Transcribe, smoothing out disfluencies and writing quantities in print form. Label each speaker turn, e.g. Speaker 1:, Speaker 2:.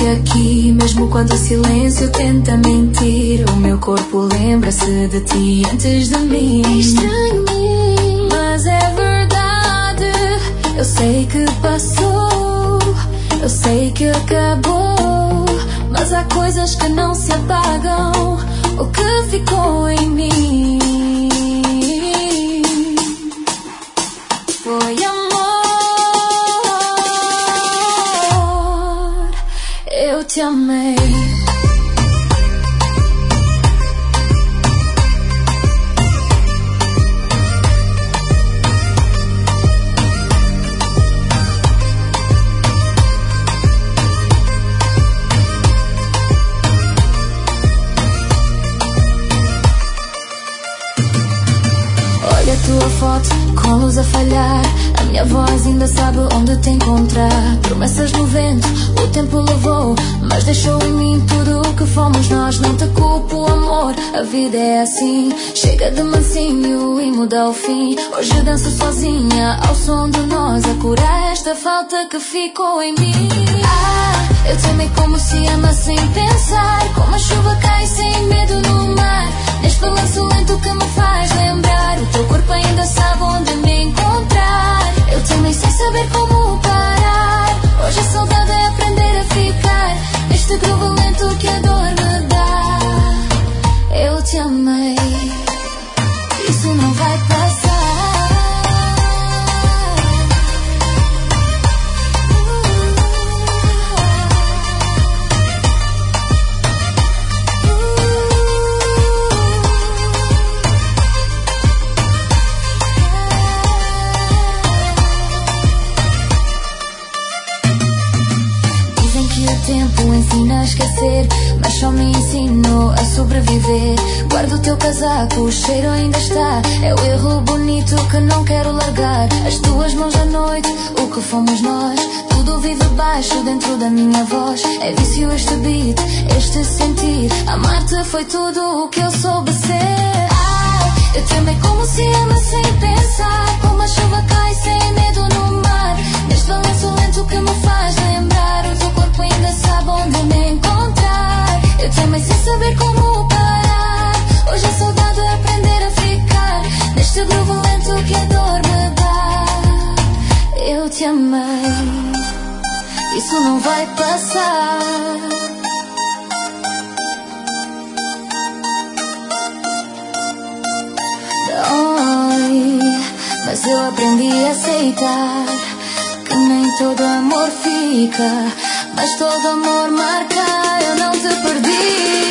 Speaker 1: aqui, mesmo quando o silêncio tenta mentir. O meu corpo lembra-se de ti antes de mim. É estranho, mas é verdade. Eu sei que passou, eu sei que acabou, mas há coisas que não se apagam. O que ficou em mim foi amor. Eu te amei. Olha a tua foto com luz a falhar. A minha voz ainda sabe onde te encontrar. Promessas no vento, o tempo levou, mas deixou em mim tudo o que fomos nós. Não te culpo, amor, a vida é assim. Chega de mansinho e muda o fim. Hoje danço sozinha ao som de nós, a curar esta falta que ficou em mim. Eu te amei como se ama sem pensar, como a chuva cai sem medo no mar. Neste balanço lento que me faz lembrar, o teu corpo ainda sabe onde me encontrar. Eu te amei sem saber como parar. Hoje a saudade é aprender a ficar neste groove lento que a dor me dá. Eu te amei, isso não vai passar. O tempo ensina a esquecer, mas só me ensinou a sobreviver. Guardo o teu casaco, o cheiro ainda está. É o erro bonito que não quero largar. As tuas mãos à noite, o que fomos nós. Tudo vive baixo dentro da minha voz. É vício este beat, este sentir. Amar-te foi tudo o que eu soube ser. Eu te amei como se ama sem pensar, como a chuva cai sem medo no mar. Neste balanço lento que me faz lembrar, o teu corpo ainda sabe onde me encontrar. Eu te amei sem saber como parar. Hoje a saudade é aprender a ficar neste groove lento que a dor me dá. Eu te amei, isso não vai passar. Mas eu aprendi a aceitar que nem todo amor fica, mas todo amor marca. Eu não te perdi.